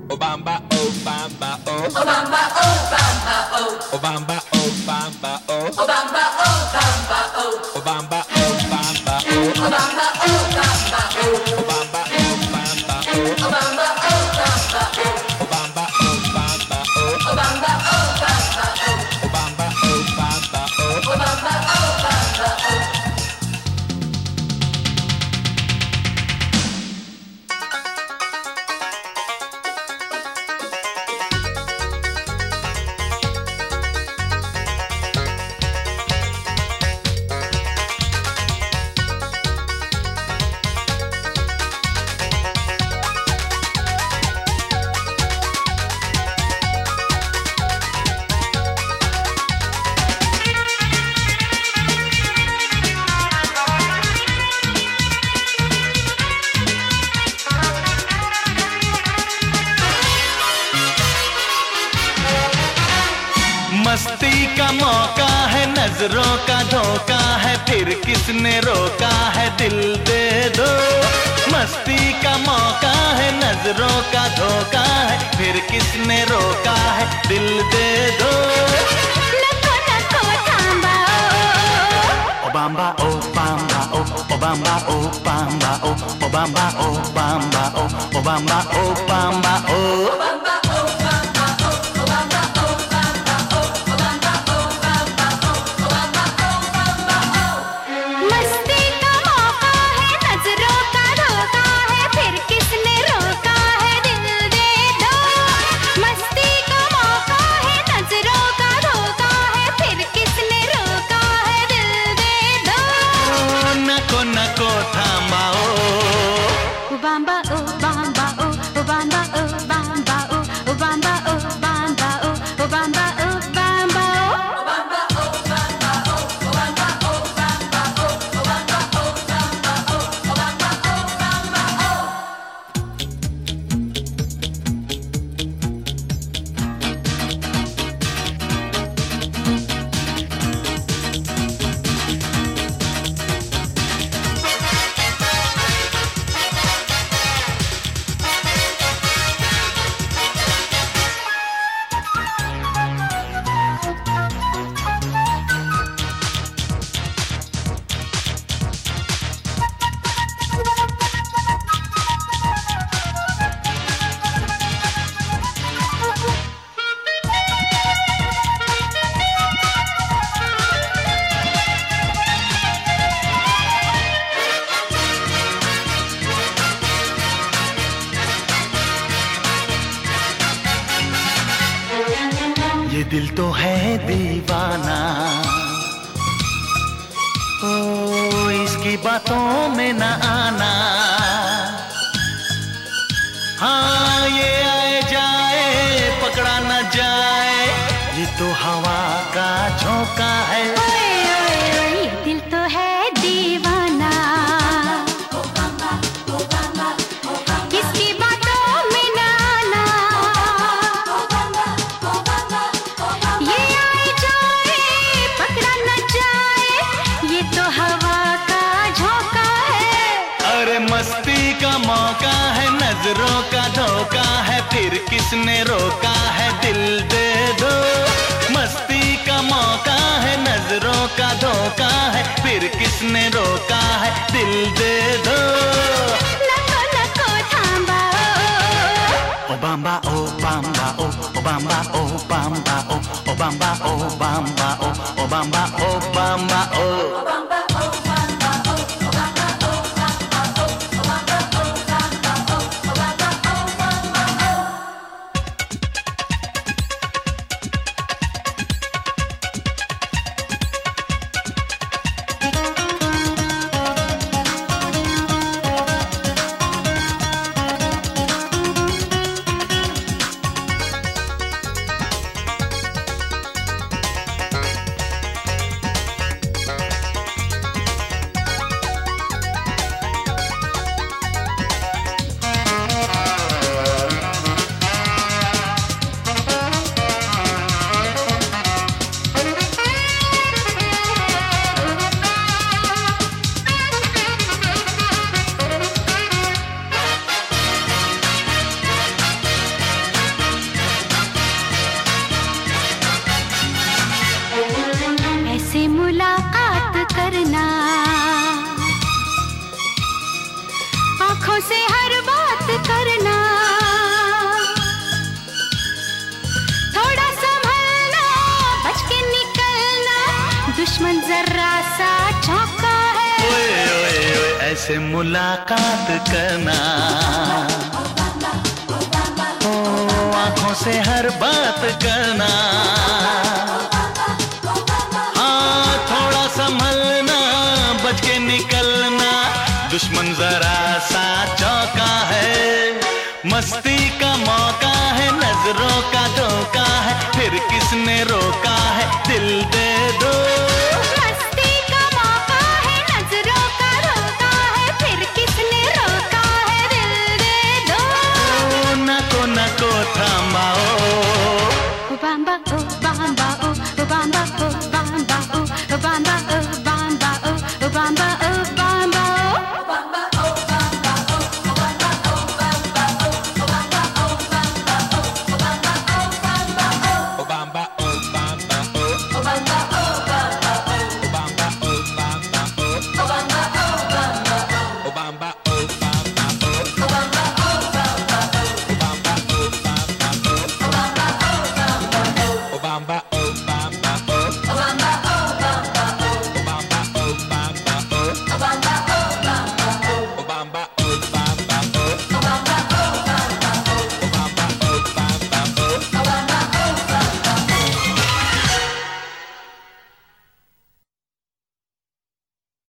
Obamba, Obamba, oh. Obamba, Obamba, oh. Obamba, Obamba, oh. Obamba, Obamba, oh. Obamba, Obamba, oh. Obamba, Obamba, oh. Obamba, Obamba, oh. Obamba, Obamba, oh. Obamba, Obamba, oh. Obamba, Obamba, oh. Obamba, Obamba, oh. Obamba, Obamba, oh. मस्ती का मौका है, नजरों का धोखा है, फिर किसने रोका है, दिल दे दो। मस्ती का मौका है, नजरों का धोखा है, फिर किसने रोका है, दिल दे दो। नको नको थांबा Obamba, Obamba, oh. Obamba, Obamba, oh. Obamba, Obamba, oh. Obamba, Obamba, oh. Obamba, Obamba, oh. Obamba, Obamba, oh. Obamba, Obamba, oh. Obamba, Obamba, oh. मस्ती का मौका है, नजरों का धोखा है, फिर किसने रोका है, दिल दे दो। मस्ती का मौका है, नजरों का धोखा है, फिर किसने रोका है, दिल दे दो। नको नको थामाओ। Obamba, Obamba, oh. Obamba, Obamba, oh. Obamba, Obamba, oh. Obamba, Obamba, oh. Obamba, Obamba, oh. Obamba, Obamba, oh. Obamba, Obamba, oh. Obamba, Obamba, oh. ये दिल तो है दीवाना, ओ इसकी बातों में न आना। हाँ ये आए जाए पकड़ा न जाए, ये तो हवा का झोंका है। ओए ओए ओए, ये दिल तो है दीवाना, Obamba, Obamba, Obamba, किसकी बातों में न आना। Obamba, Obamba, Obamba. ये आए जाए पकड़ा न जाए, ये तो हवा का झोंका है। अरे मस्ती का मौका है, नजरों का धोखा है, फिर किसने रोका है, दिल दे दो। मस्ती का मौका है, नजरों का धोखा है, फिर किसने रोका है, दिल दे दो। नको नको थांबा Obamba, Obamba, oh. Obamba, Obamba, oh. Obamba, Obamba, oh. Obamba, Obamba, oh. Obamba, Obamba, oh. Obamba, Obamba, oh. Obamba, Obamba, oh. Obamba, Obamba, oh. ऐसे मुलाकात करना, ओ आंखों से हर बात करना, हाँ थोड़ा संभलना, बच के निकलना, दुश्मन जरा सा चौका है। मस्ती का मौका है, नजरों का धोखा है, फिर किसने रोका है, दिल दे दो। मस्ती का मौका है, नजरों का धोखा है, फिर किसने रोका है, दिल दे दो। नको थामाओ, ओ बाम्बा ओ बाम्बा ओ बाम्बा ओ बाम्बा ओ बाम्बा ओ बाम्बा ओ बाम्बा